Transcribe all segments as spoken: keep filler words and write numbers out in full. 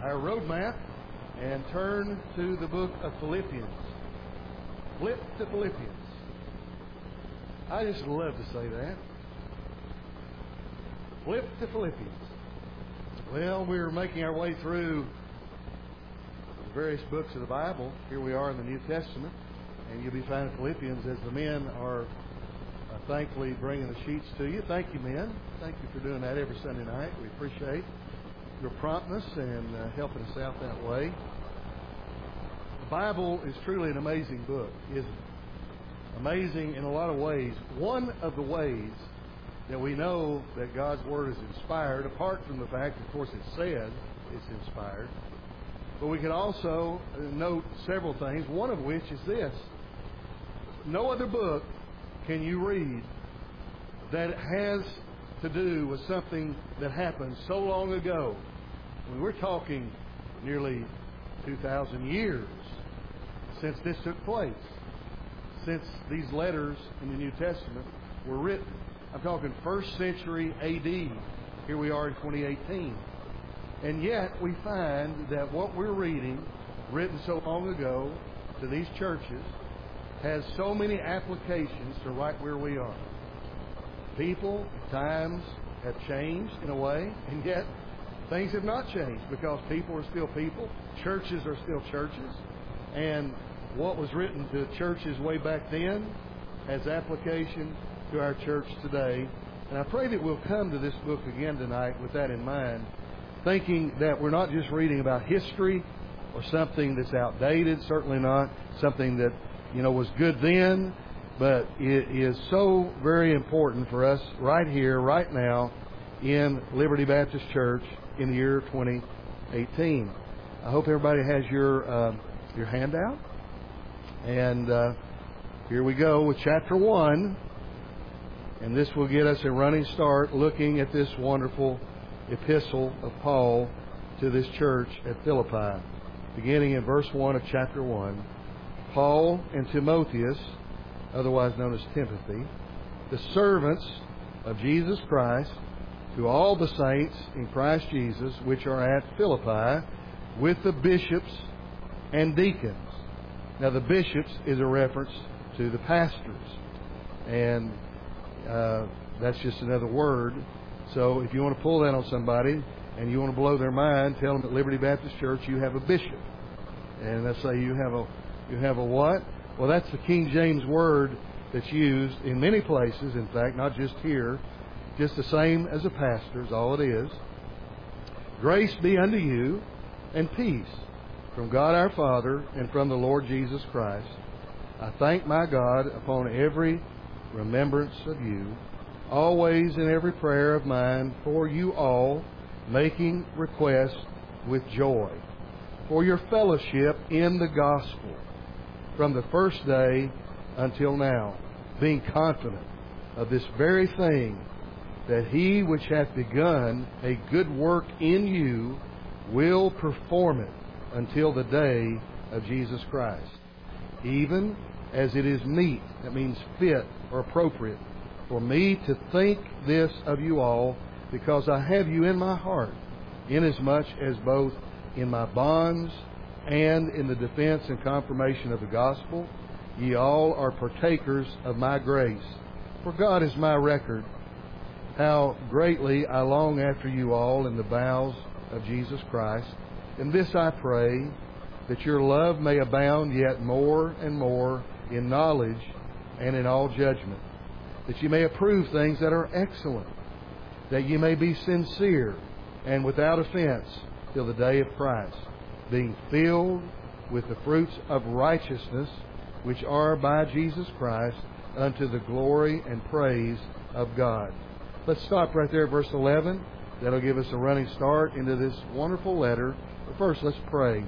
our roadmap and turn to the book of Philippians. Flip to Philippians. I just love to say that. Flip to Philippians. Well, we're making our way through the various books of the Bible. Here we are in the New Testament, and you'll be finding Philippians as the men are uh, thankfully bringing the sheets to you. Thank you, men. Thank you for doing that every Sunday night. We appreciate your promptness and uh, helping us out that way. The Bible is truly an amazing book, isn't it? Amazing in a lot of ways. One of the ways that we know that God's Word is inspired, apart from the fact, of course, it says it's inspired, but we can also note several things, one of which is this. No other book can you read that has to do with something that happened so long ago. I mean, we're talking nearly two thousand years since this took place, since these letters in the New Testament were written. I'm talking first century A D. Here we are in twenty eighteen. And yet we find that what we're reading, written so long ago to these churches, has so many applications to right where we are. People, times have changed in a way, and yet things have not changed because people are still people, churches are still churches, and what was written to churches way back then has application to our church today. And I pray that we'll come to this book again tonight with that in mind, thinking that we're not just reading about history or something that's outdated, certainly not something that, you know, was good then, but it is so very important for us right here, right now, in Liberty Baptist Church in the year twenty eighteen. I hope everybody has your uh, your handout. And uh, here we go with chapter one. And this will get us a running start looking at this wonderful epistle of Paul to this church at Philippi. Beginning in verse one of chapter one. Paul and Timotheus, otherwise known as Timothy, the servants of Jesus Christ, to all the saints in Christ Jesus which are at Philippi, with the bishops and deacons. Now the bishops is a reference to the pastors, and uh, that's just another word. So if you want to pull that on somebody and you want to blow their mind, tell them at Liberty Baptist Church you have a bishop. And let's say you have a you have a what? Well, that's the King James word that's used in many places, in fact, not just here, just the same as a pastor is all it is. Grace be unto you and peace from God our Father and from the Lord Jesus Christ. I thank my God upon every remembrance of you, always in every prayer of mine for you all, making request with joy for your fellowship in the gospel from the first day until now, being confident of this very thing, that he which hath begun a good work in you will perform it until the day of Jesus Christ. Even as it is meet, that means fit or appropriate, for me to think this of you all, because I have you in my heart, inasmuch as both in my bonds and in the defense and confirmation of the gospel, ye all are partakers of my grace. For God is my record, how greatly I long after you all in the bowels of Jesus Christ. And this I pray, that your love may abound yet more and more in knowledge and in all judgment, that you may approve things that are excellent, that you may be sincere and without offense till the day of Christ, being filled with the fruits of righteousness, which are by Jesus Christ, unto the glory and praise of God. Let's stop right there at verse eleven. That'll give us a running start into this wonderful letter. But first, let's pray.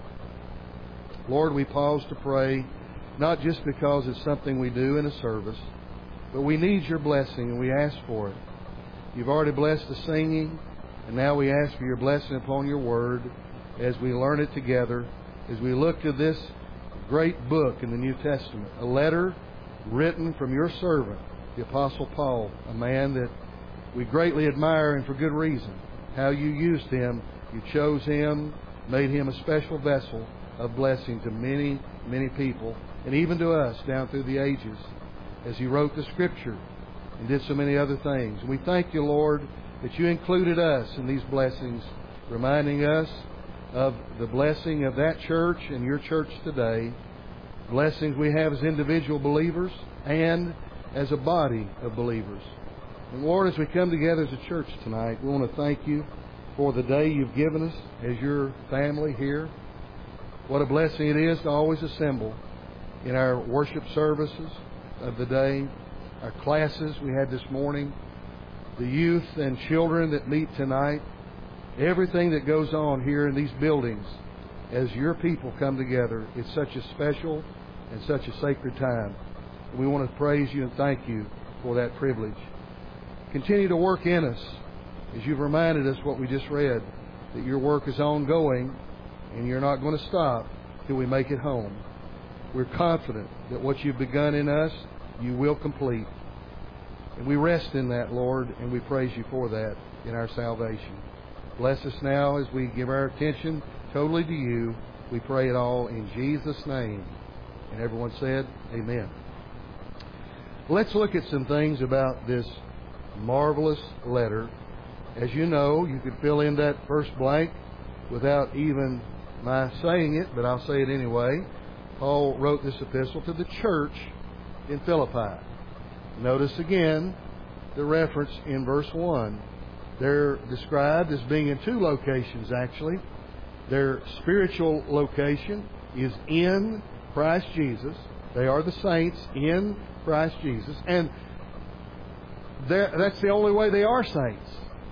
Lord, we pause to pray, not just because it's something we do in a service, but we need your blessing, and we ask for it. You've already blessed the singing, and now we ask for your blessing upon your word as we learn it together, as we look to this great book in the New Testament, a letter written from your servant, the Apostle Paul, a man that we greatly admire, and for good reason. How you used him, you chose him made him a special vessel of blessing to many, many people, and even to us down through the ages, as he wrote the Scripture and did so many other things. We thank you, Lord, that you included us in these blessings, reminding us of the blessing of that church and your church today, blessings we have as individual believers and as a body of believers. And Lord, as we come together as a church tonight, we want to thank you for the day you've given us as your family here. What a blessing it is to always assemble in our worship services of the day, our classes we had this morning, the youth and children that meet tonight, everything that goes on here in these buildings as your people come together. It's such a special and such a sacred time. We want to praise you and thank you for that privilege. Continue to work in us as you've reminded us what we just read, that your work is ongoing and you're not going to stop till we make it home. We're confident that what you've begun in us, you will complete. And we rest in that, Lord, and we praise you for that in our salvation. Bless us now as we give our attention totally to you. We pray it all in Jesus' name. And everyone said, amen. Let's look at some things about this marvelous letter. As you know, you could fill in that first blank without even my saying it, but I'll say it anyway. Paul wrote this epistle to the church in Philippi. Notice again the reference in verse one. They're described as being in two locations, actually. Their spiritual location is in Christ Jesus. They are the saints in Christ Jesus. And that's the only way they are saints.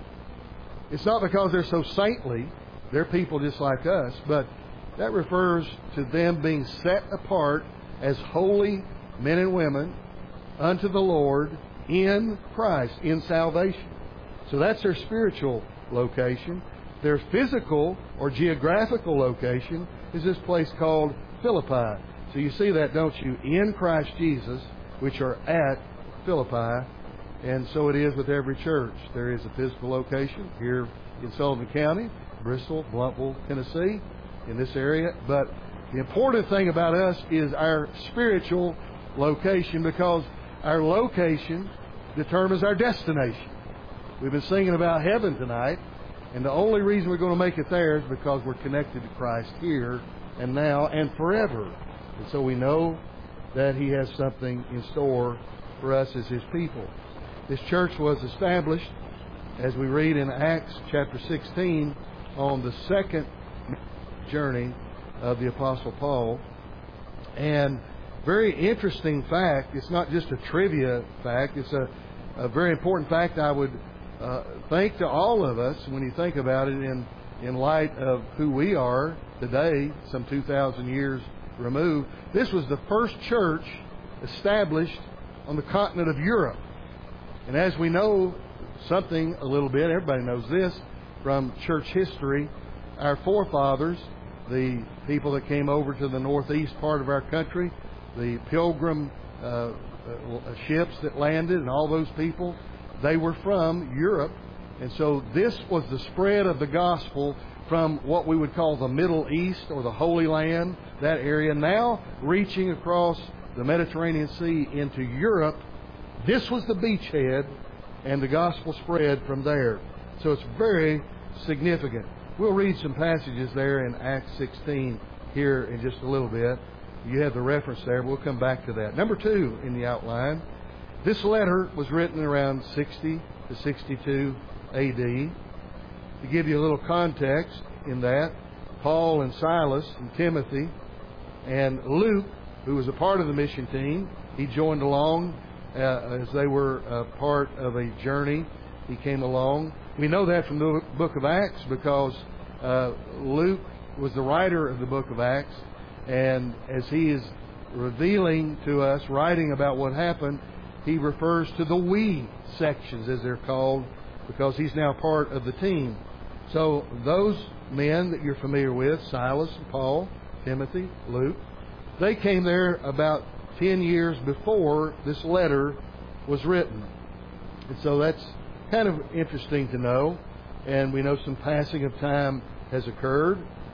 It's not because they're so saintly. They're people just like us. But that refers to them being set apart as holy men and women unto the Lord in Christ, in salvation. So that's their spiritual location. Their physical or geographical location is this place called Philippi. So you see that, don't you? In Christ Jesus, which are at Philippi. And so it is with every church. There is a physical location here in Sullivan County, Bristol, Bluntville, Tennessee, in this area. But the important thing about us is our spiritual location, because our location determines our destination. We've been singing about heaven tonight, and the only reason we're going to make it there is because we're connected to Christ here and now and forever. And so we know that He has something in store for us as His people. This church was established, as we read in Acts chapter sixteen, on the second journey of the Apostle Paul. And very interesting fact, it's not just a trivia fact, it's a, a very important fact I would uh, think to all of us when you think about it in, in light of who we are today, some two thousand years removed. This was the first church established on the continent of Europe. And as we know something a little bit, everybody knows this from church history, our forefathers, the people that came over to the northeast part of our country, the pilgrim uh, uh, ships that landed and all those people, they were from Europe. And so this was the spread of the gospel from what we would call the Middle East or the Holy Land, that area, now reaching across the Mediterranean Sea into Europe. This was the beachhead, and the gospel spread from there. So it's very significant. We'll read some passages there in Acts sixteen here in just a little bit. You have the reference there. We'll come back to that. Number two in the outline. This letter was written around sixty to sixty-two A D. To give you a little context in that, Paul and Silas and Timothy and Luke, who was a part of the mission team, he joined along uh, as they were uh, part of a journey. He came along. We know that from the book of Acts because uh, Luke was the writer of the book of Acts. And as he is revealing to us, writing about what happened, he refers to the we sections, as they're called, because he's now part of the team. So those men that you're familiar with, Silas and Paul, Timothy, Luke, they came there about ten years before this letter was written. And so that's kind of interesting to know. And we know some passing of time has occurred.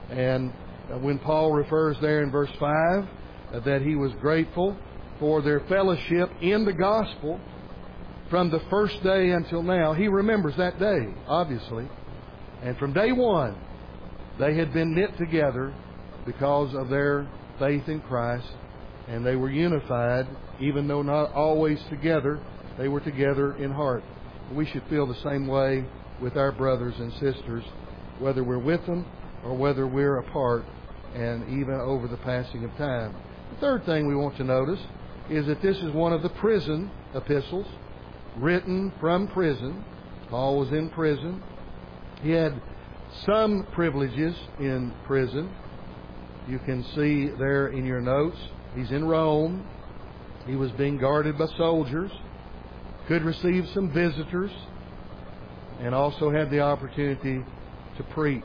And when Paul refers there in verse five uh, that he was grateful for their fellowship in the gospel from the first day until now, he remembers that day, obviously. And from day one, they had been knit together because of their faith in Christ, and they were unified, even though not always together, they were together in heart. We should feel the same way with our brothers and sisters, whether we're with them or whether we're apart, and even over the passing of time. The third thing we want to notice is that this is one of the prison epistles, written from prison. Paul was in prison. He had some privileges in prison. You can see there in your notes, he's in Rome. He was being guarded by soldiers, could receive some visitors, and also had the opportunity to preach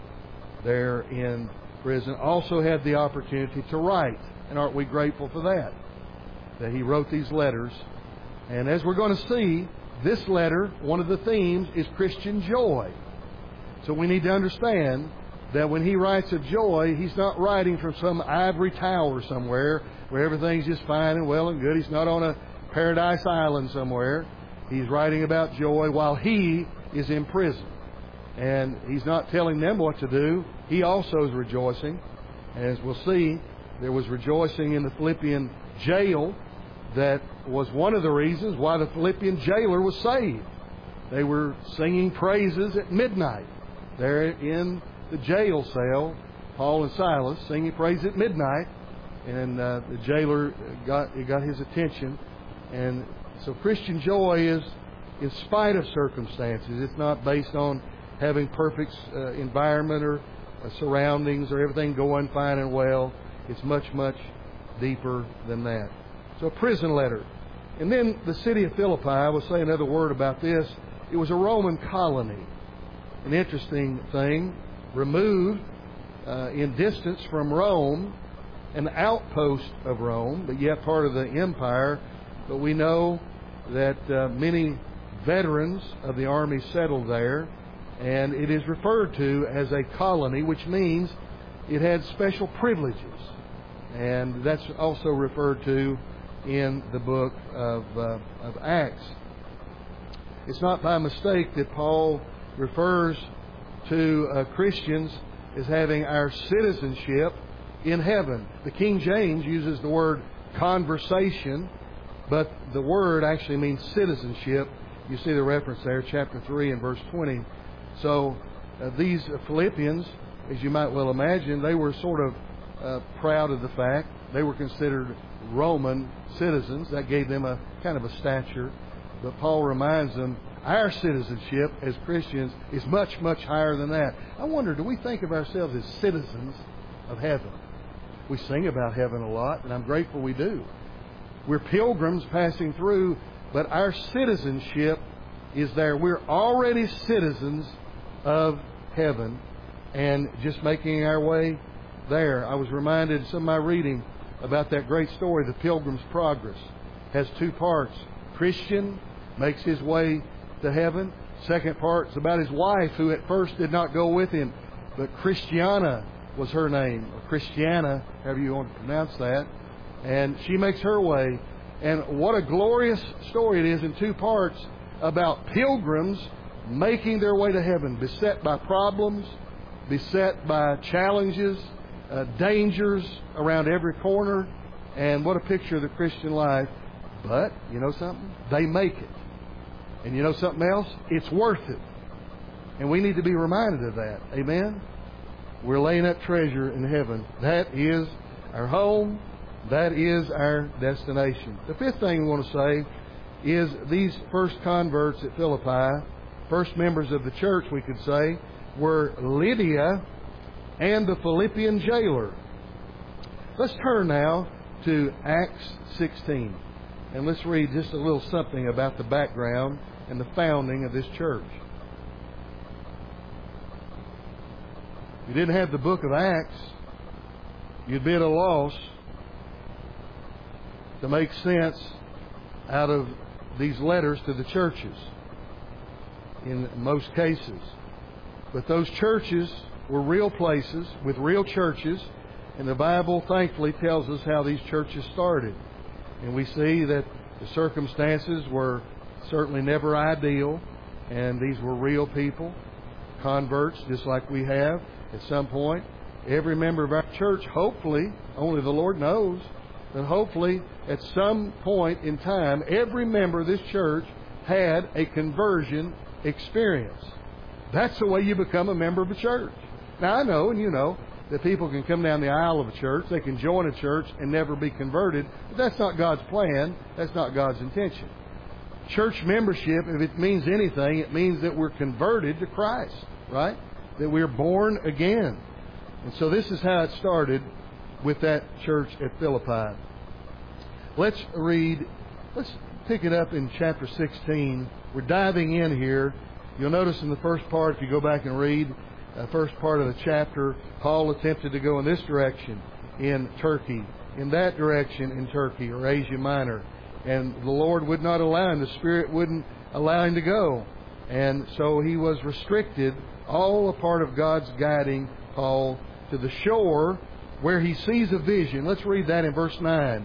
there in prison. Also had the opportunity to write. And aren't we grateful for that? That he wrote these letters. And as we're going to see, this letter, one of the themes is Christian joy. So we need to understand that when he writes of joy, he's not writing from some ivory tower somewhere where everything's just fine and well and good. He's not on a paradise island somewhere. He's writing about joy while he is in prison. And he's not telling them what to do. He also is rejoicing. And as we'll see, there was rejoicing in the Philippian jail. That was one of the reasons why the Philippian jailer was saved. They were singing praises at midnight there in the jail cell, Paul and Silas singing praise at midnight, and uh, the jailer got it got his attention. And so Christian joy is in spite of circumstances. It's not based on having perfect uh, environment or uh, surroundings or everything going fine and well. It's much, much deeper than that. So a prison letter. And then the city of Philippi, I will say another word about this. It was a Roman colony. An interesting thing, removed uh, in distance from Rome, an outpost of Rome, but yet part of the empire. But we know that uh, many veterans of the army settled there, and it is referred to as a colony, which means it had special privileges. And that's also referred to in the book of, uh, of Acts. It's not by mistake that Paul refers to uh, Christians as having our citizenship in heaven. The King James uses the word conversation, but the word actually means citizenship. You see the reference there, chapter three and verse twenty. So uh, these Philippians, as you might well imagine, they were sort of uh, proud of the fact they were considered Roman citizens. That gave them a kind of a stature. But Paul reminds them, our citizenship as Christians is much, much higher than that. I wonder, do we think of ourselves as citizens of heaven? We sing about heaven a lot, and I'm grateful we do. We're pilgrims passing through, but our citizenship is there. We're already citizens of heaven and just making our way there. I was reminded in some of my reading about that great story, The Pilgrim's Progress. Has two parts. Christian makes his way to heaven. Second part is about his wife, who at first did not go with him, but Christiana was her name, or Christiana, however you want to pronounce that. And she makes her way. And what a glorious story it is in two parts about pilgrims making their way to heaven, beset by problems, beset by challenges, uh, dangers around every corner. And what a picture of the Christian life. But, you know something? They make it. And you know something else? It's worth it. And we need to be reminded of that. Amen? We're laying up treasure in heaven. That is our home. That is our destination. The fifth thing we want to say is these first converts at Philippi, first members of the church, we could say, were Lydia and the Philippian jailer. Let's turn now to Acts sixteen. And let's read just a little something about the background and the founding of this church. If you didn't have the book of Acts, you'd be at a loss to make sense out of these letters to the churches in most cases. But those churches were real places with real churches, and the Bible thankfully tells us how these churches started. And we see that the circumstances were certainly never ideal, and these were real people, converts just like we have at some point. Every member of our church, hopefully, only the Lord knows, but hopefully at some point in time, every member of this church had a conversion experience. That's the way you become a member of a church. Now, I know, and you know, that people can come down the aisle of a church, they can join a church and never be converted, but that's not God's plan, that's not God's intention. Church membership, if it means anything, it means that we're converted to Christ, right? That we're born again. And so this is how it started with that church at Philippi. Let's read, let's pick it up in chapter sixteen. We're diving in here. You'll notice in the first part, if you go back and read the first part of the chapter, Paul attempted to go in this direction in Turkey, in that direction in Turkey or Asia Minor. And the Lord would not allow him. The Spirit wouldn't allow him to go. And so he was restricted, all a part of God's guiding Paul to the shore where he sees a vision. Let's read that in verse nine.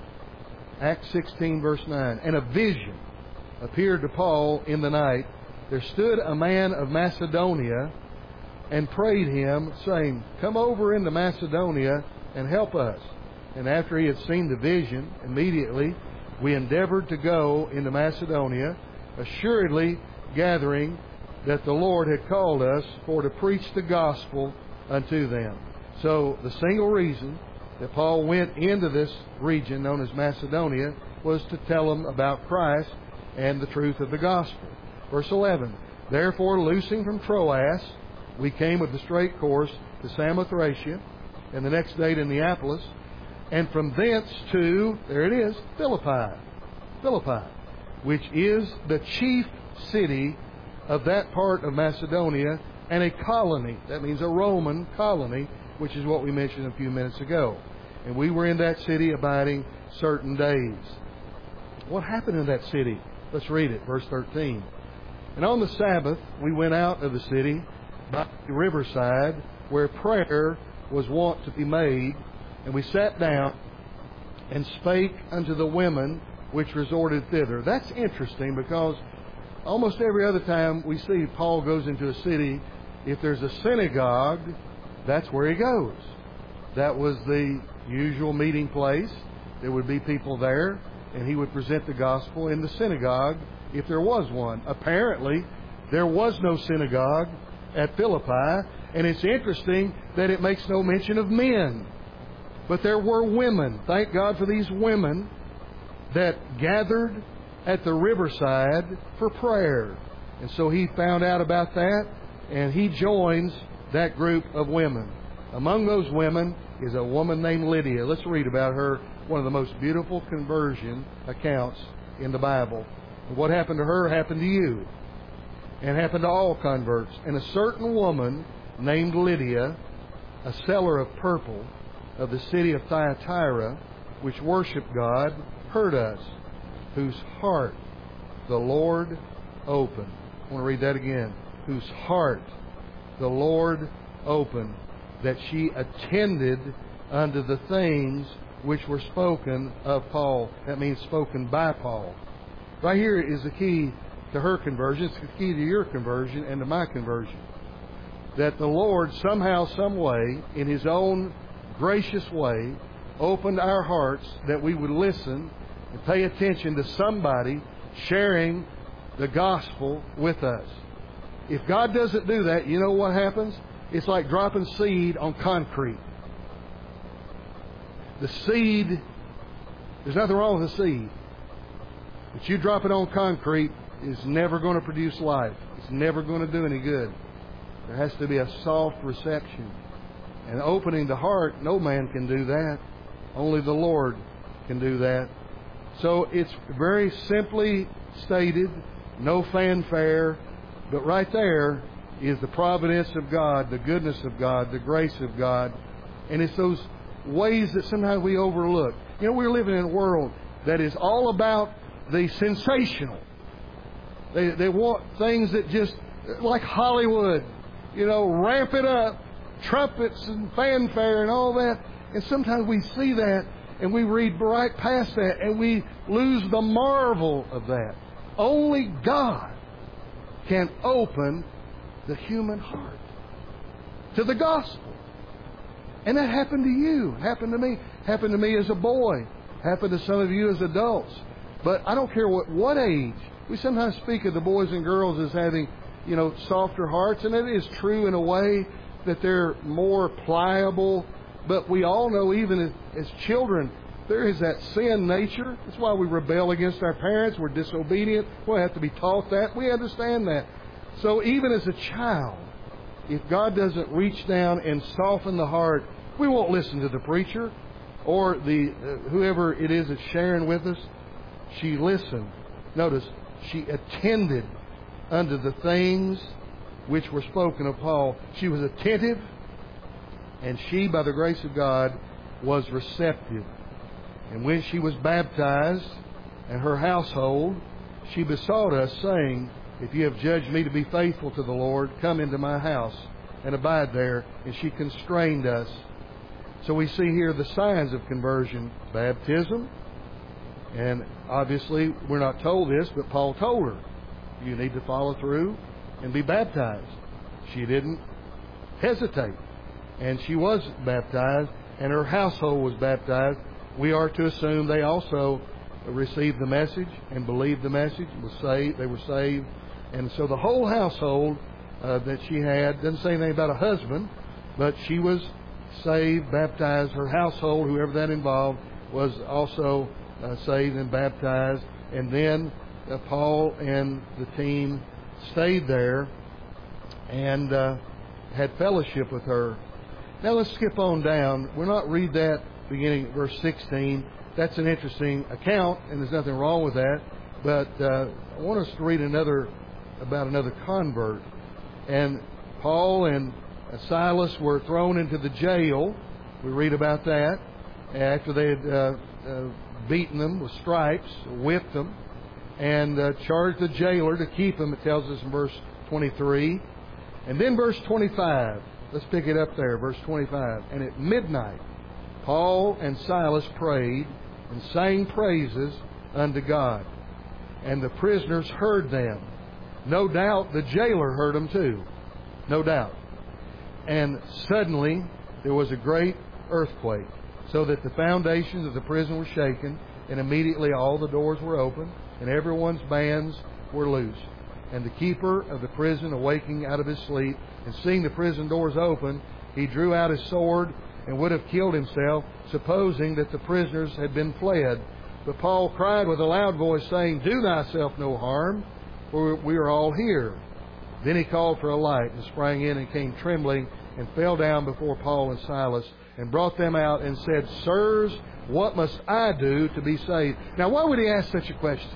Acts sixteen, verse nine. And a vision appeared to Paul in the night. There stood a man of Macedonia and prayed him, saying, Come over into Macedonia and help us. And after he had seen the vision, immediately we endeavored to go into Macedonia, assuredly gathering that the Lord had called us for to preach the gospel unto them. So the single reason that Paul went into this region known as Macedonia was to tell them about Christ and the truth of the gospel. Verse eleven, Therefore, loosing from Troas, we came with a straight course to Samothracia, and the next day to Neapolis, and from thence to, there it is, Philippi, Philippi, which is the chief city of that part of Macedonia, and a colony. That means a Roman colony, which is what we mentioned a few minutes ago. And we were in that city abiding certain days. What happened in that city? Let's read it, verse thirteen. And on the Sabbath we went out of the city by the riverside, where prayer was wont to be made, and we sat down and spake unto the women which resorted thither. That's interesting, because almost every other time we see Paul goes into a city, if there's a synagogue, that's where he goes. That was the usual meeting place. There would be people there, and he would present the gospel in the synagogue if there was one. Apparently, there was no synagogue at Philippi, and it's interesting that it makes no mention of men. But there were women. Thank God for these women that gathered at the riverside for prayer. And so he found out about that, and he joins that group of women. Among those women is a woman named Lydia. Let's read about her, one of the most beautiful conversion accounts in the Bible. And what happened to her happened to you, and happened to all converts. And a certain woman named Lydia, a seller of purple of the city of Thyatira, which worshiped God, heard us, whose heart the Lord opened. I want to read that again. Whose heart the Lord opened, that she attended unto the things which were spoken of Paul. That means spoken by Paul. Right here is the key to her conversion. It's the key to your conversion and to my conversion. That the Lord somehow, some way, in His own gracious way, opened our hearts that we would listen and pay attention to somebody sharing the gospel with us. If God doesn't do that, you know what happens? It's like dropping seed on concrete. The seed, there's nothing wrong with the seed. But you drop it on concrete, it's never going to produce life. It's never going to do any good. There has to be a soft reception. And opening the heart, no man can do that. Only the Lord can do that. So it's very simply stated, no fanfare, but right there is the providence of God, the goodness of God, the grace of God. And it's those ways that sometimes we overlook. You know, we're living in a world that is all about the sensational. They, they want things that just, like Hollywood, you know, ramp it up trumpets and fanfare and all that. And sometimes we see that and we read right past that and we lose the marvel of that. Only God can open the human heart to the gospel. And that happened to you, happened to me, happened to me as a boy, happened to some of you as adults. But I don't care what, what age. We sometimes speak of the boys and girls as having, you know, softer hearts, and it is true in a way that they're more pliable. But we all know, even as, as children, there is that sin nature. That's why we rebel against our parents. We're disobedient. We have to be taught that. We understand that. So even as a child, if God doesn't reach down and soften the heart, we won't listen to the preacher or the uh, whoever it is that's sharing with us. She listened. Notice, she attended unto the things which were spoken of Paul. She was attentive, and she, by the grace of God, was receptive. And when she was baptized, and her household, she besought us, saying, if you have judged me to be faithful to the Lord, come into my house and abide there. And she constrained us. So we see here the signs of conversion: baptism. And obviously, we're not told this, but Paul told her, you need to follow through and be baptized. She didn't hesitate. And she was baptized, and her household was baptized. We are to assume they also received the message and believed the message, was saved. They were saved. And so the whole household uh, that she had, doesn't say anything about a husband, but she was saved, baptized. Her household, whoever that involved, was also uh, saved and baptized. And then uh, Paul and the team stayed there and uh, had fellowship with her. Now let's skip on down. We'll not read that beginning at verse sixteen. That's an interesting account, and there's nothing wrong with that. But uh, I want us to read another about another convert. And Paul and Silas were thrown into the jail. We read about that after they had uh, uh, beaten them with stripes, whipped them, and uh, charged the jailer to keep them. It tells us in verse twenty-three. And then verse twenty-five. Let's pick it up there, verse twenty-five. And at midnight, Paul and Silas prayed and sang praises unto God. And the prisoners heard them. No doubt the jailer heard them too. No doubt. And suddenly there was a great earthquake, so that the foundations of the prison were shaken, and immediately all the doors were open, and everyone's bands were loosed. And the keeper of the prison, awaking out of his sleep, and seeing the prison doors open, he drew out his sword and would have killed himself, supposing that the prisoners had been fled. But Paul cried with a loud voice, saying, do thyself no harm, for we are all here. Then he called for a light, and sprang in, and came trembling, and fell down before Paul and Silas, and brought them out, and said, sirs, what must I do to be saved? Now, why would he ask such a question?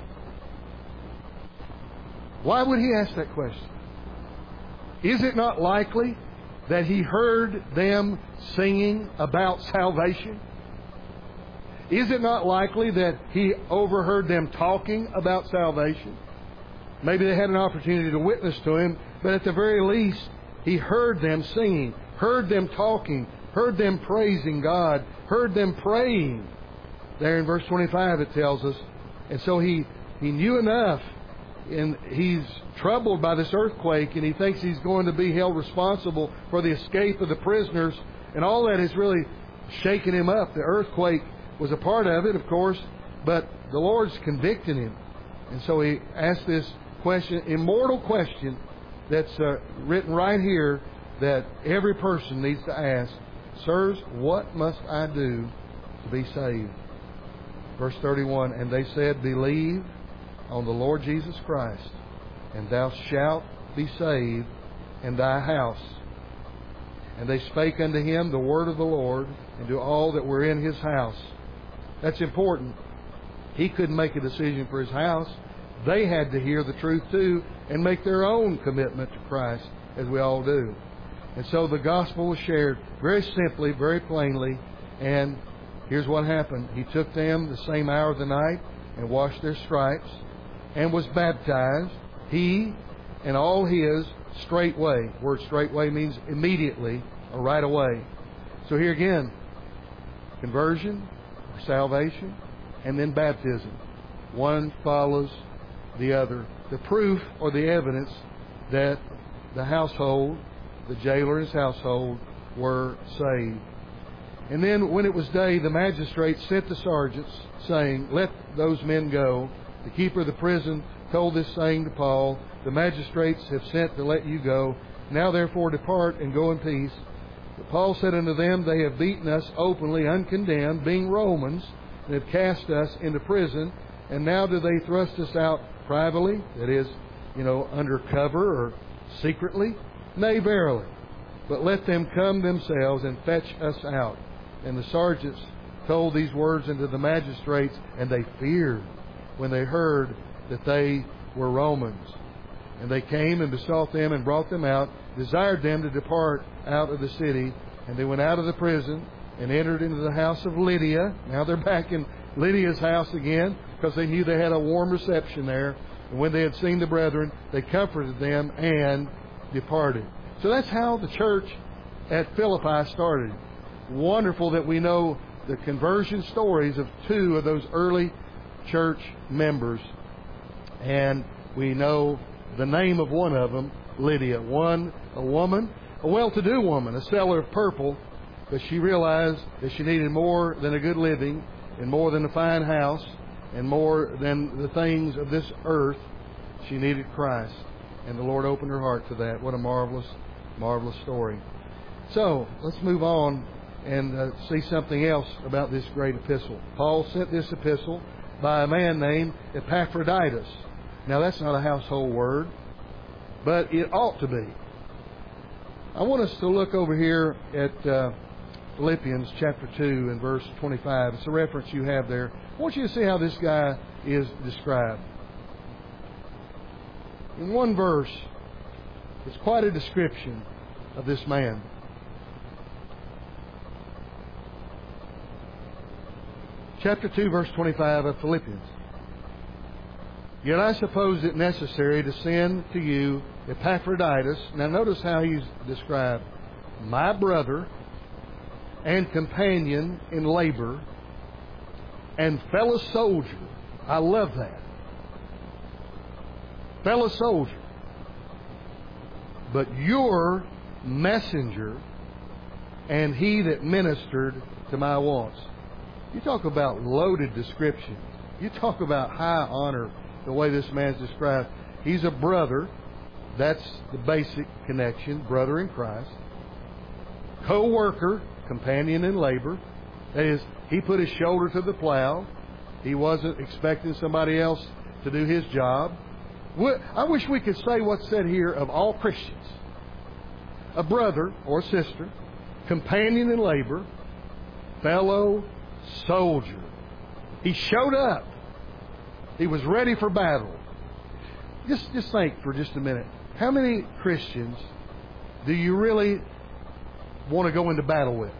Why would he ask that question? Is it not likely that he heard them singing about salvation? Is it not likely that he overheard them talking about salvation? Maybe they had an opportunity to witness to him, but at the very least, he heard them singing, heard them talking, heard them praising God, heard them praying. There in verse twenty-five it tells us. And so he, he knew enough, and he's troubled by this earthquake, and he thinks he's going to be held responsible for the escape of the prisoners, and all that is really shaking him up. The earthquake was a part of it, of course, but the Lord's convicting him. And so he asked this question, immortal question, that's uh, written right here, that every person needs to ask. Sirs, what must I do to be saved? Verse thirty-one, and they said, believe on the Lord Jesus Christ, and thou shalt be saved, and thy house. And they spake unto him the word of the Lord, and to all that were in his house. That's important. He couldn't make a decision for his house. They had to hear the truth too, and make their own commitment to Christ, as we all do. And so the gospel was shared very simply, very plainly, and here's what happened. He took them the same hour of the night, and washed their stripes, and was baptized, he and all his, straightway. The word straightway means immediately, or right away. So here again, conversion, or salvation, and then baptism. One follows the other. The proof or the evidence that the household, the jailer and his household, were saved. And then when it was day, the magistrates sent the sergeants, saying, "Let those men go." The keeper of the prison told this saying to Paul, "The magistrates have sent to let you go. Now therefore depart and go in peace." But Paul said unto them, "They have beaten us openly, uncondemned, being Romans, and have cast us into prison. And now do they thrust us out privately?" That is, you know, under cover or secretly? "Nay, verily. But let them come themselves and fetch us out." And the sergeants told these words unto the magistrates, and they feared when they heard that they were Romans. And they came and besought them and brought them out, desired them to depart out of the city. And they went out of the prison and entered into the house of Lydia. Now they're back in Lydia's house again, because they knew they had a warm reception there. And when they had seen the brethren, they comforted them and departed. So that's how the church at Philippi started. Wonderful that we know the conversion stories of two of those early church members. And we know the name of one of them, Lydia. One, a woman, a well-to-do woman, a seller of purple. But she realized that she needed more than a good living, and more than a fine house, and more than the things of this earth. She needed Christ. And the Lord opened her heart to that. What a marvelous, marvelous story. So, let's move on and uh, see something else about this great epistle. Paul sent this epistle by a man named Epaphroditus. Now, that's not a household word, but it ought to be. I want us to look over here at uh, Philippians chapter two and verse twenty-five. It's a reference you have there. I want you to see how this guy is described. In one verse, it's quite a description of this man. Chapter two, verse twenty-five of Philippians. "Yet I suppose it necessary to send to you Epaphroditus." Now notice how he's described. "My brother and companion in labor and fellow soldier." I love that. Fellow soldier. "But your messenger, and he that ministered to my wants." You talk about loaded description. You talk about high honor, the way this man's described. He's a brother. That's the basic connection, brother in Christ. Co-worker, companion in labor. That is, he put his shoulder to the plow. He wasn't expecting somebody else to do his job. I wish we could say what's said here of all Christians. A brother or sister, companion in labor, fellow soldier. He showed up. He was ready for battle. Just, just think for just a minute. How many Christians do you really want to go into battle with?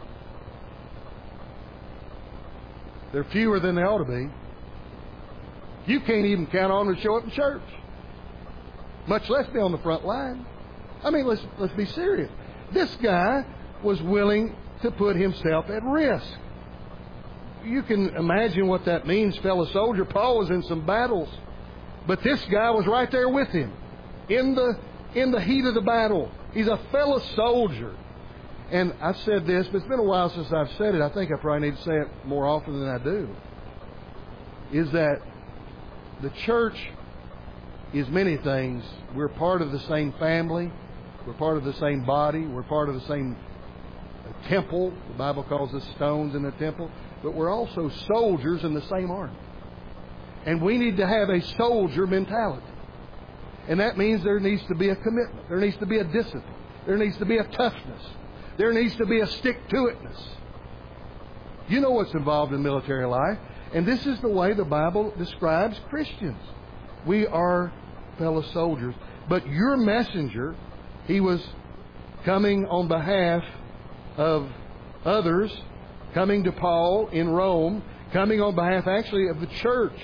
They're fewer than they ought to be. You can't even count on them to show up in church, much less be on the front line. I mean, let's let's be serious. This guy was willing to put himself at risk. You can imagine what that means, fellow soldier. Paul was in some battles, but this guy was right there with him in the in the heat of the battle. He's a fellow soldier. And I've said this, but it's been a while since I've said it. I think I probably need to say it more often than I do. Is that the church is many things. We're part of the same family. We're part of the same body. We're part of the same temple. The Bible calls us stones in the temple. But we're also soldiers in the same army. And we need to have a soldier mentality. And that means there needs to be a commitment. There needs to be a discipline. There needs to be a toughness. There needs to be a stick-to-itness. You know what's involved in military life. And this is the way the Bible describes Christians. We are fellow soldiers. But your messenger, he was coming on behalf of others, coming to Paul in Rome, coming on behalf actually of the church.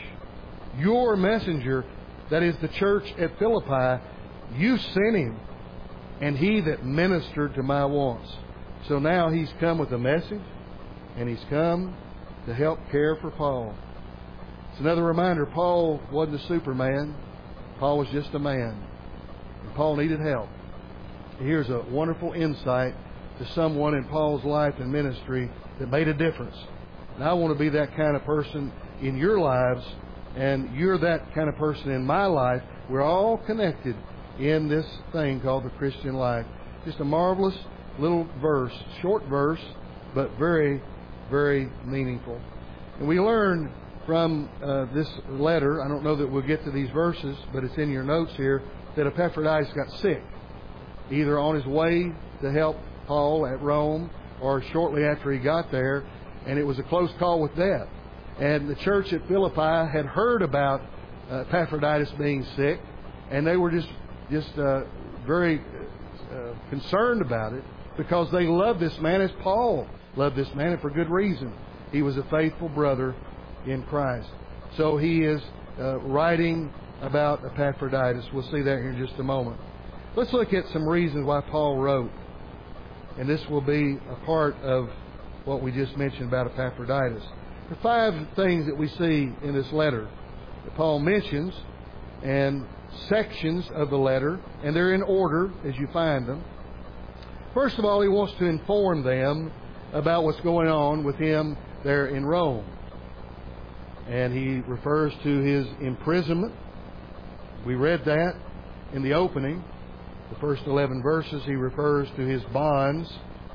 Your messenger, that is the church at Philippi, you sent him and he that ministered to my wants. So now he's come with a message, and he's come to help care for Paul. It's another reminder, Paul wasn't a superman. Paul was just a man. And Paul needed help. Here's a wonderful insight to someone in Paul's life and ministry that made a difference. And I want to be that kind of person in your lives, and you're that kind of person in my life. We're all connected in this thing called the Christian life. Just a marvelous little verse, short verse, but very, very meaningful. And we learn from uh, this letter, I don't know that we'll get to these verses, but it's in your notes here, that Epaphroditus got sick, either on his way to help Paul at Rome or shortly after he got there, and it was a close call with death. And the church at Philippi had heard about uh, Epaphroditus being sick, and they were just just uh, very uh, concerned about it because they loved this man as Paul loved this man, and for good reason. He was a faithful brother in Christ. So he is uh, writing about Epaphroditus. We'll see that here in just a moment. Let's look at some reasons why Paul wrote. And this will be a part of what we just mentioned about Epaphroditus. There are five things that we see in this letter that Paul mentions, and sections of the letter, and they're in order as you find them. First of all, he wants to inform them about what's going on with him there in Rome. And he refers to his imprisonment. We read that in the opening. The first eleven verses, he refers to his bonds.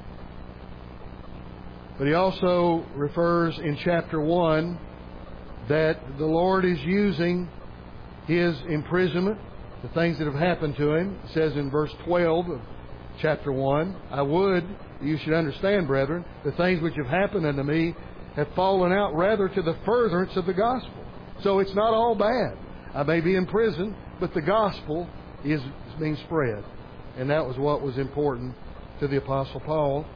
But he also refers in chapter one that the Lord is using his imprisonment, the things that have happened to him. It says in verse twelve of chapter one, I would, you should understand, brethren, the things which have happened unto me have fallen out rather to the furtherance of the gospel. So it's not all bad. I may be in prison, but the gospel is being spread. And that was what was important to the Apostle Paul.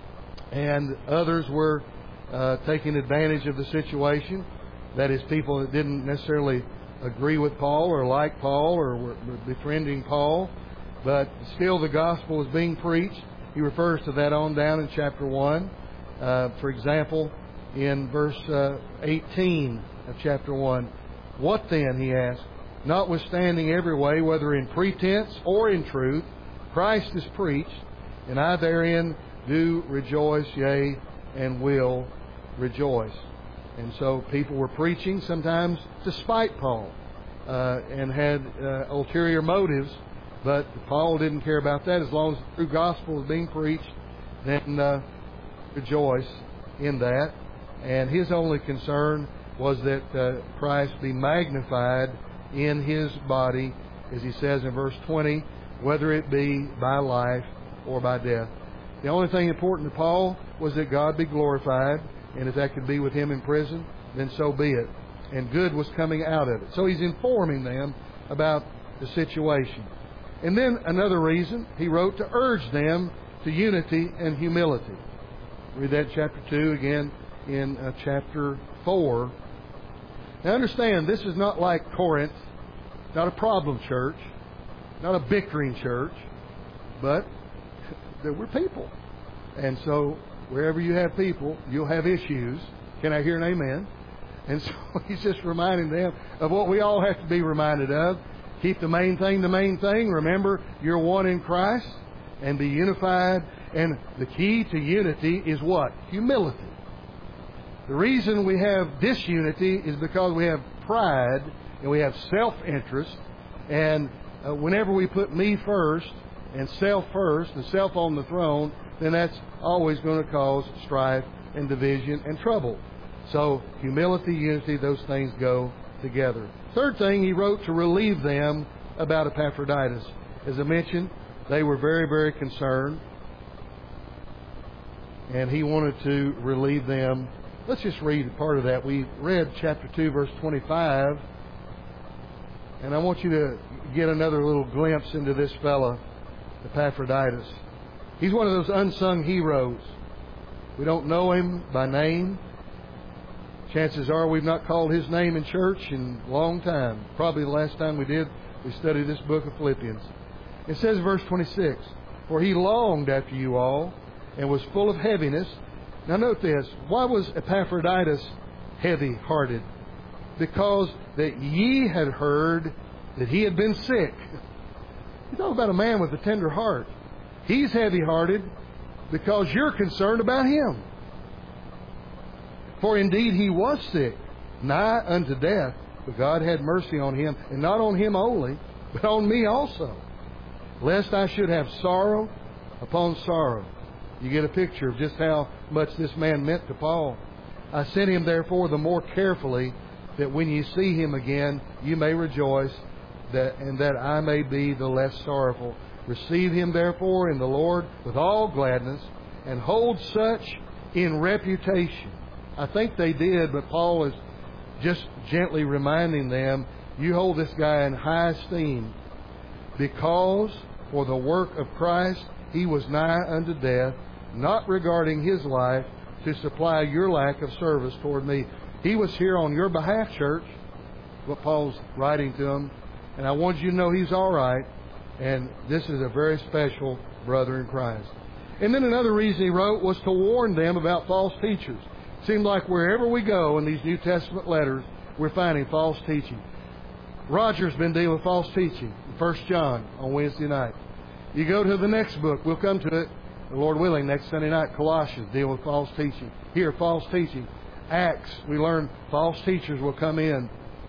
And others were uh, taking advantage of the situation. That is, people that didn't necessarily agree with Paul or like Paul or were befriending Paul. But still the gospel was being preached. He refers to that on down in chapter one. Uh, for example, in verse uh, eighteen of chapter one. What then, he asked, notwithstanding every way, whether in pretense or in truth, Christ is preached, and I therein do rejoice, yea, and will rejoice. And so people were preaching sometimes to spite Paul uh, and had uh, ulterior motives, but Paul didn't care about that. As long as the true gospel is being preached, then uh, rejoice in that. And his only concern was that uh, Christ be magnified in his body, as he says in verse twenty, whether it be by life or by death. The only thing important to Paul was that God be glorified, and if that could be with him in prison, then so be it. And good was coming out of it. So he's informing them about the situation. And then another reason, he wrote to urge them to unity and humility. Read that in chapter two, again in uh, chapter four. Now understand, this is not like Corinth, not a problem church, not a bickering church, but there were people. And so wherever you have people, you'll have issues. Can I hear an amen? And so he's just reminding them of what we all have to be reminded of. Keep the main thing the main thing. Remember, you're one in Christ, and be unified. And the key to unity is what? Humility. The reason we have disunity is because we have pride and we have self-interest. And uh, whenever we put me first and self first, and self on the throne, then that's always going to cause strife and division and trouble. So humility, unity, those things go together. Third thing, he wrote to relieve them about Epaphroditus. As I mentioned, they were very, very concerned, and he wanted to relieve them. Let's just read part of that. We read chapter two, verse twenty-five, and I want you to get another little glimpse into this fella, Epaphroditus. He's one of those unsung heroes. We don't know him by name. Chances are we've not called his name in church in a long time. Probably the last time we did, we studied this book of Philippians. It says in verse twenty-six, for he longed after you all, and was full of heaviness. Now note this. Why was Epaphroditus heavy-hearted? Because that ye had heard that he had been sick. You talk about a man with a tender heart. He's heavy-hearted because you're concerned about him. For indeed he was sick, nigh unto death, but God had mercy on him, and not on him only, but on me also, lest I should have sorrow upon sorrow. You get a picture of just how much this man meant to Paul. I sent him therefore the more carefully, that when you see him again, you may rejoice, that and that I may be the less sorrowful. Receive him therefore in the Lord with all gladness, and hold such in reputation. I think they did, but Paul is just gently reminding them, you hold this guy in high esteem, because for the work of Christ he was nigh unto death, not regarding his life, to supply your lack of service toward me. He was here on your behalf, church, what Paul's writing to them. And I want you to know he's all right. And this is a very special brother in Christ. And then another reason he wrote was to warn them about false teachers. It seemed like wherever we go in these New Testament letters, we're finding false teaching. Roger's been dealing with false teaching in First John on Wednesday night. You go to the next book, we'll come to it, the Lord willing, next Sunday night, Colossians, deal with false teaching. Here, false teaching. Acts, we learn false teachers will come in.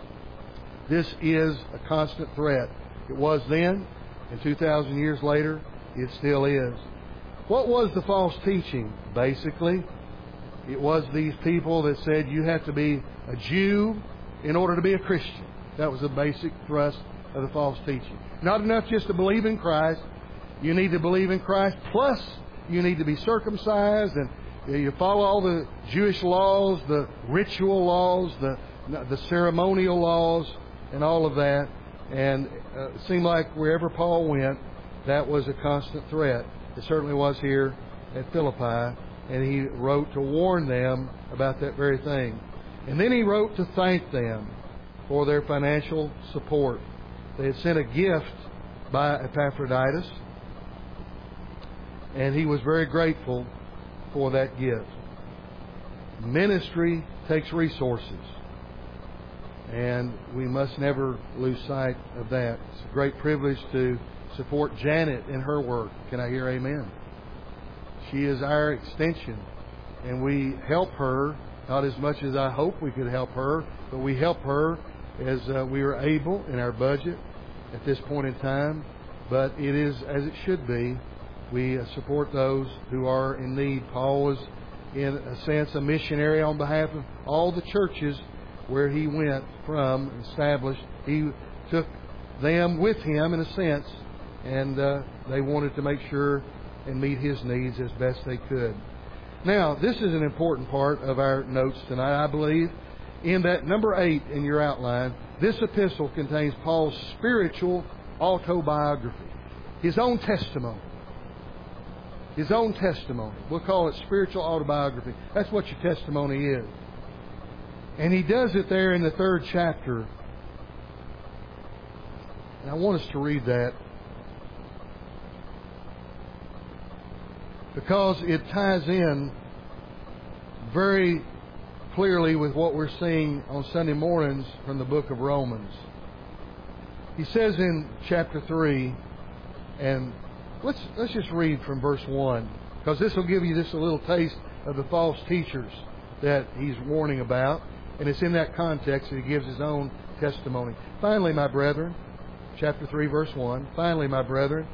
This is a constant threat. It was then, and two thousand years later, it still is. What was the false teaching? Basically, it was these people that said you have to be a Jew in order to be a Christian. That was the basic thrust of the false teaching. Not enough just to believe in Christ. You need to believe in Christ, plus you need to be circumcised, and you follow all the Jewish laws, the ritual laws, the the ceremonial laws, and all of that. And uh, it seemed like wherever Paul went, that was a constant threat. It certainly was here at Philippi, and he wrote to warn them about that very thing. And then he wrote to thank them for their financial support. They had sent a gift by Epaphroditus, and he was very grateful for that gift. Ministry takes resources, and we must never lose sight of that. It's a great privilege to support Janet in her work. Can I hear amen? She is our extension, and we help her, not as much as I hope we could help her, but we help her as uh, we are able in our budget at this point in time. But it is as it should be. We uh, support those who are in need. Paul was, in a sense, a missionary on behalf of all the churches where he went from, established. He took them with him, in a sense, and uh, they wanted to make sure and meet his needs as best they could. Now, this is an important part of our notes tonight, I believe. In that number eight in your outline, this epistle contains Paul's spiritual autobiography, his own testimony. His own testimony. We'll call it spiritual autobiography. That's what your testimony is. And he does it there in the third chapter. And I want us to read that, because it ties in very clearly with what we're seeing on Sunday mornings from the book of Romans. He says in chapter three, and let's let's just read from verse one, because this will give you just a little taste of the false teachers that he's warning about, and it's in that context that he gives his own testimony. Finally, my brethren, chapter three, verse one, finally, my brethren,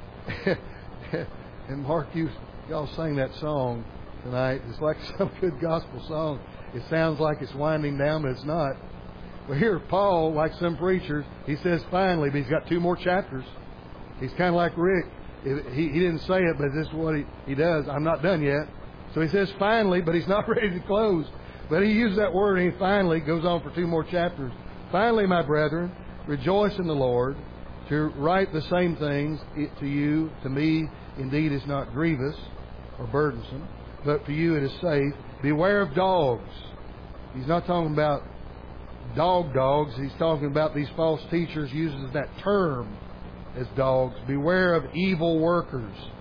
and Mark, you y'all sang that song tonight. It's like some good gospel song. It sounds like it's winding down, but it's not. But here, Paul, like some preachers, he says finally, but he's got two more chapters. He's kind of like Rick. He, he didn't say it, but this is what he, he does. I'm not done yet. So he says finally, but he's not ready to close. But he used that word, and he finally goes on for two more chapters. Finally, my brethren, rejoice in the Lord. To write the same things to you, to me, indeed, is not grievous or burdensome, but for you it is safe. Beware of dogs. He's not talking about dog dogs. He's talking about these false teachers uses that term as dogs. Beware of evil workers.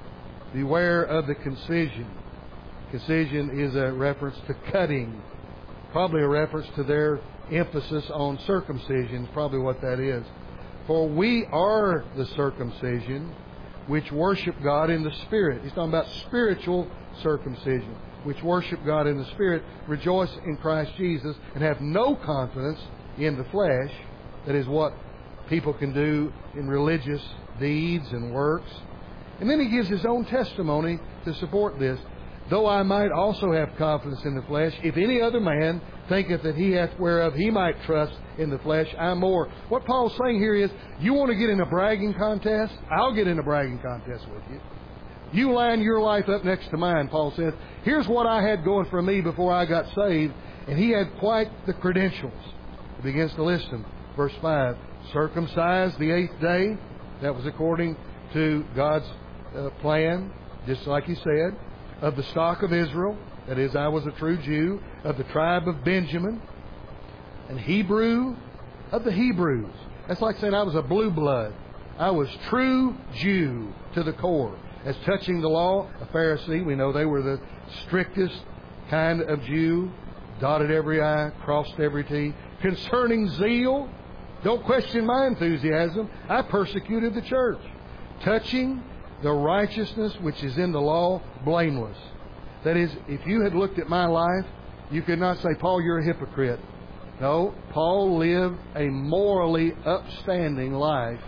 Beware of the concision. Concision is a reference to cutting. Probably a reference to their emphasis on circumcision, is probably what that is. For we are the circumcision which worship God in the Spirit. He's talking about spiritual circumcision, which worship God in the Spirit, rejoice in Christ Jesus, and have no confidence in the flesh. That is what people can do in religious deeds and works. And then he gives his own testimony to support this. Though I might also have confidence in the flesh, if any other man thinketh that he hath whereof he might trust in the flesh, I more. What Paul's saying here is, you want to get in a bragging contest? I'll get in a bragging contest with you. You line your life up next to mine, Paul says. Here's what I had going for me before I got saved. And he had quite the credentials. He begins to list them. Verse five, circumcised the eighth day. That was according to God's uh, plan, just like he said. Of the stock of Israel, that is, I was a true Jew, of the tribe of Benjamin, and Hebrew of the Hebrews. That's like saying I was a blue blood. I was true Jew to the core. As touching the law, a Pharisee, we know they were the strictest kind of Jew, dotted every I, crossed every T. Concerning zeal, don't question my enthusiasm. I persecuted the church. Touching the righteousness which is in the law, blameless. That is, if you had looked at my life, you could not say, Paul, you're a hypocrite. No, Paul lived a morally upstanding life.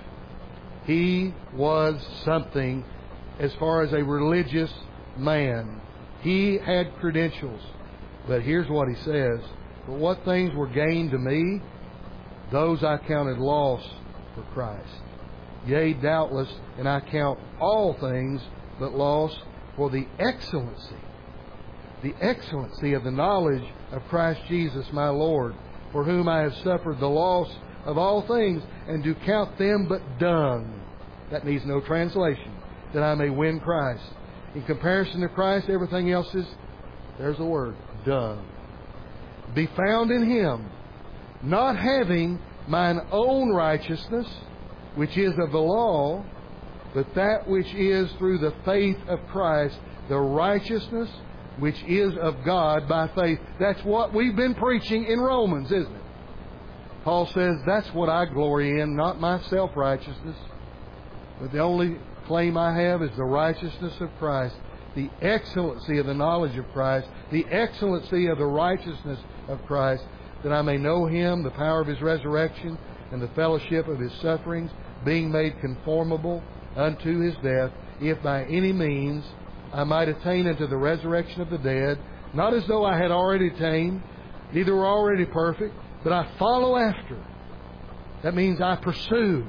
He was something as far as a religious man. He had credentials. But here's what he says. But what things were gained to me, those I counted loss for Christ. Yea, doubtless, and I count all things but loss for the excellency, the excellency of the knowledge of Christ Jesus my Lord, for whom I have suffered the loss of all things, and do count them but dung. That needs no translation, that I may win Christ. In comparison to Christ, everything else is, there's the word, dung. Be found in Him, not having mine own righteousness, which is of the law, but that which is through the faith of Christ, the righteousness which is of God by faith. That's what we've been preaching in Romans, isn't it? Paul says, that's what I glory in, not my self-righteousness, but the only claim I have is the righteousness of Christ, the excellency of the knowledge of Christ, the excellency of the righteousness of Christ, that I may know Him, the power of His resurrection, and the fellowship of His sufferings, being made conformable unto His death, if by any means I might attain unto the resurrection of the dead, not as though I had already attained, neither were already perfect, but I follow after. That means I pursue,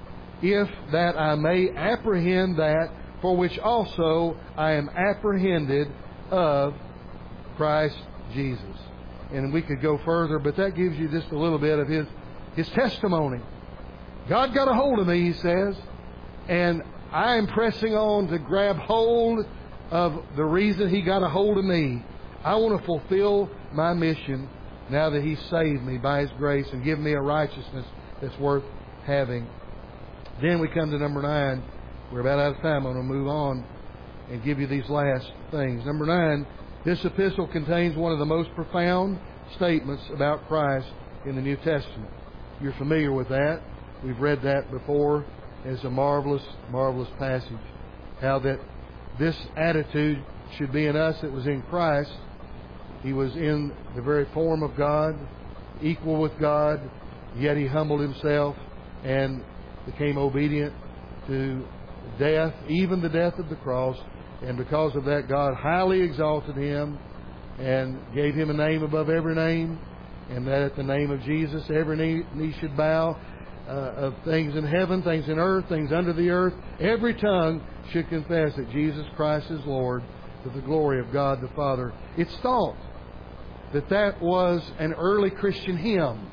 if that I may apprehend that for which also I am apprehended of Christ Jesus. And we could go further, but that gives you just a little bit of his His testimony. God got a hold of me, he says, and I am pressing on to grab hold of the reason He got a hold of me. I want to fulfill my mission now that He saved me by His grace and given me a righteousness that's worth having. Then we come to number nine. We're about out of time. I'm going to move on and give you these last things. Number nine, this epistle contains one of the most profound statements about Christ in the New Testament. You're familiar with that. We've read that before as a marvelous, marvelous passage. How that this attitude should be in us that was in Christ. He was in the very form of God, equal with God, yet He humbled Himself and became obedient to death, even the death of the cross. And because of that, God highly exalted Him and gave Him a name above every name, and that at the name of Jesus every knee, knee should bow, uh, of things in heaven, things in earth, things under the earth. Every tongue should confess that Jesus Christ is Lord, to the glory of God the Father. It's thought that that was an early Christian hymn.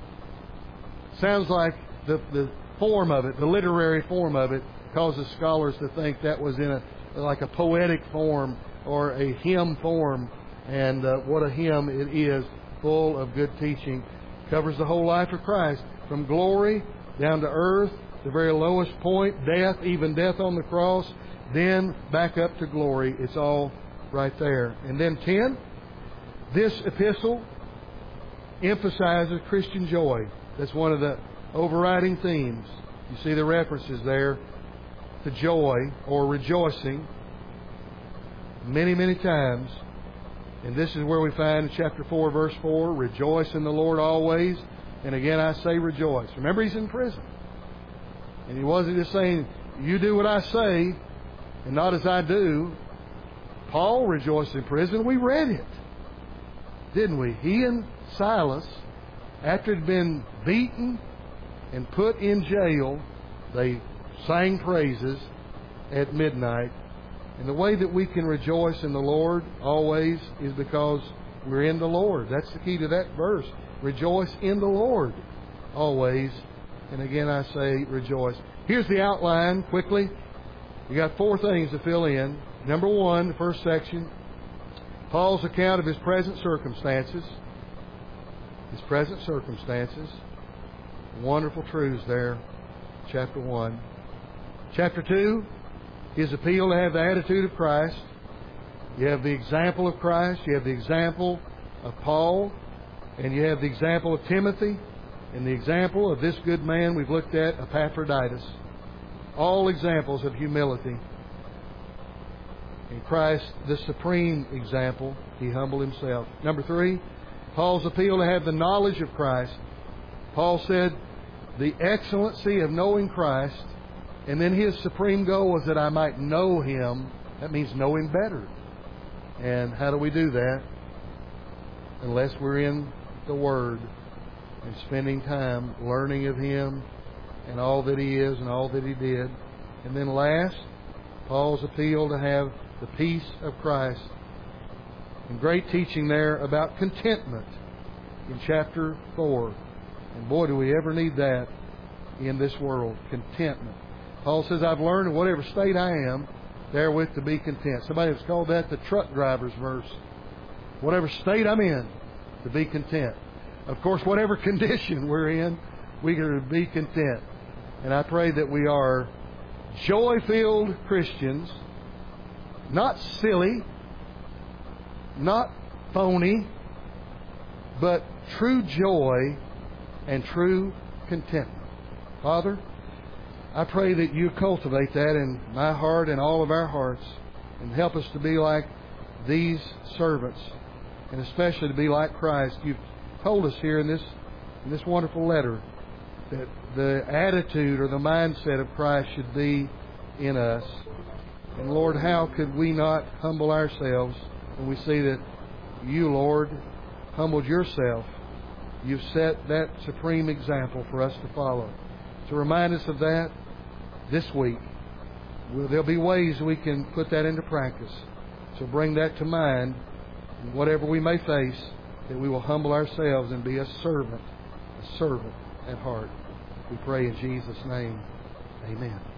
Sounds like the, the form of it, the literary form of it, causes scholars to think that was in a like a poetic form or a hymn form. And uh, what a hymn it is, full of good teaching. Covers the whole life of Christ, from glory down to earth, the very lowest point, death, even death on the cross, then back up to glory. It's all right there. And then ten, this epistle emphasizes Christian joy. That's one of the overriding themes. You see the references there to joy or rejoicing many, many times. And this is where we find in chapter four, verse four, rejoice in the Lord always. And again, I say rejoice. Remember, he's in prison. And he wasn't just saying, you do what I say and not as I do. Paul rejoiced in prison. We read it, didn't we? He and Silas, after he'd been beaten and put in jail, they sang praises at midnight. And the way that we can rejoice in the Lord always is because we're in the Lord. That's the key to that verse. Rejoice in the Lord always. And again, I say rejoice. Here's the outline quickly. You got four things to fill in. Number one, the first section, Paul's account of his present circumstances. His present circumstances. Wonderful truths there. Chapter one. Chapter two, his appeal to have the attitude of Christ. You have the example of Christ. You have the example of Paul. And you have the example of Timothy. And the example of this good man we've looked at, Epaphroditus. All examples of humility. In Christ, the supreme example, he humbled himself. Number three, Paul's appeal to have the knowledge of Christ. Paul said, the excellency of knowing Christ. And then his supreme goal was that I might know him. That means know him better. And how do we do that? Unless we're in the Word and spending time learning of him and all that he is and all that he did. And then last, Paul's appeal to have the peace of Christ. And great teaching there about contentment in chapter four. And boy, do we ever need that in this world. Contentment. Paul says, I've learned in whatever state I am, therewith to be content. Somebody has called that the truck driver's verse. Whatever state I'm in, to be content. Of course, whatever condition we're in, we can be content. And I pray that we are joy-filled Christians, not silly, not phony, but true joy and true contentment. Father, I pray that you cultivate that in my heart and all of our hearts and help us to be like these servants and especially to be like Christ. You've told us here in this in this wonderful letter that the attitude or the mindset of Christ should be in us. And Lord, how could we not humble ourselves when we see that you, Lord, humbled yourself? You've set that supreme example for us to follow. To remind us of that this week, well, there'll be ways we can put that into practice. So bring that to mind. And whatever we may face, that we will humble ourselves and be a servant, a servant at heart. We pray in Jesus' name. Amen.